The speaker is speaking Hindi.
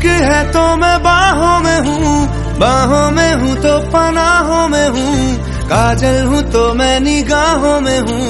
है तो मैं बाहों में हूँ, बाहों में हूँ तो पनाहों में हूँ, काजल हूँ तो मैं निगाहों में हूँ,